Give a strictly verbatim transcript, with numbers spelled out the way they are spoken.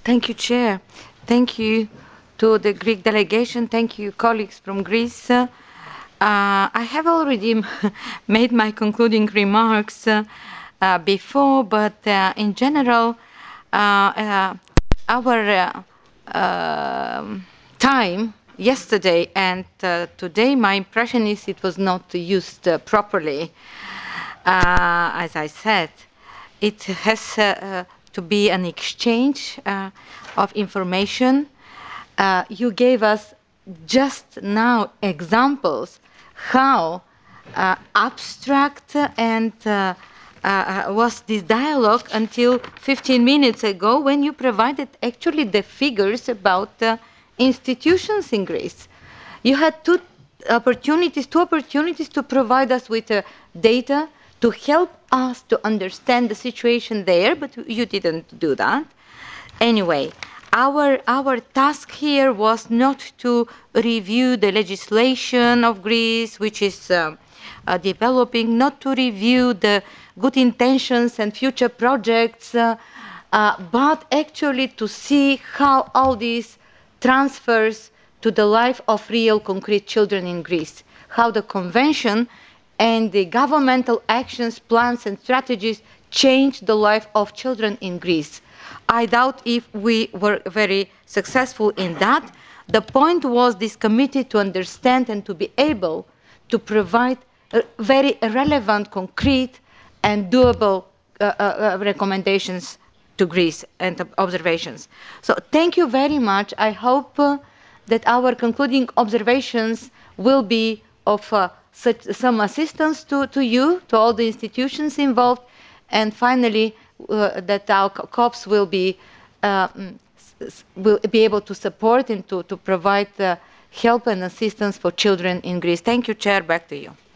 Thank you, Chair. Thank you to the Greek delegation. Thank you, colleagues from Greece. Uh, I have already made my concluding remarks uh, uh, before, but uh, in general, uh, uh, our uh, uh, time yesterday and uh, today, my impression is it was not used uh, properly. Uh, as I said, it has uh, to be an exchange uh, of information. Uh, you gave us just now examples how uh, abstract and uh, uh, was this dialogue until fifteen minutes ago, when you provided actually the figures about uh, institutions in Greece. You had two opportunities, two opportunities to provide us with uh, data to help us to understand the situation there, but you didn't do that. Anyway, our, our task here was not to review the legislation of Greece, which is uh, uh, developing, not to review the good intentions and future projects, uh, uh, but actually to see how all these transfers to the life of real concrete children in Greece, how the convention and the governmental actions, plans and strategies change the life of children in Greece. I doubt if we were very successful in that. The point was this committee to understand and to be able to provide uh, very relevant, concrete and doable uh, uh, recommendations to Greece and observations. So thank you very much. I hope uh, that our concluding observations will be of uh, such, some assistance to, to you, to all the institutions involved, and finally uh, that our COPs will be, uh, will be able to support and to, to provide uh, help and assistance for children in Greece. Thank you, Chair. Back to you.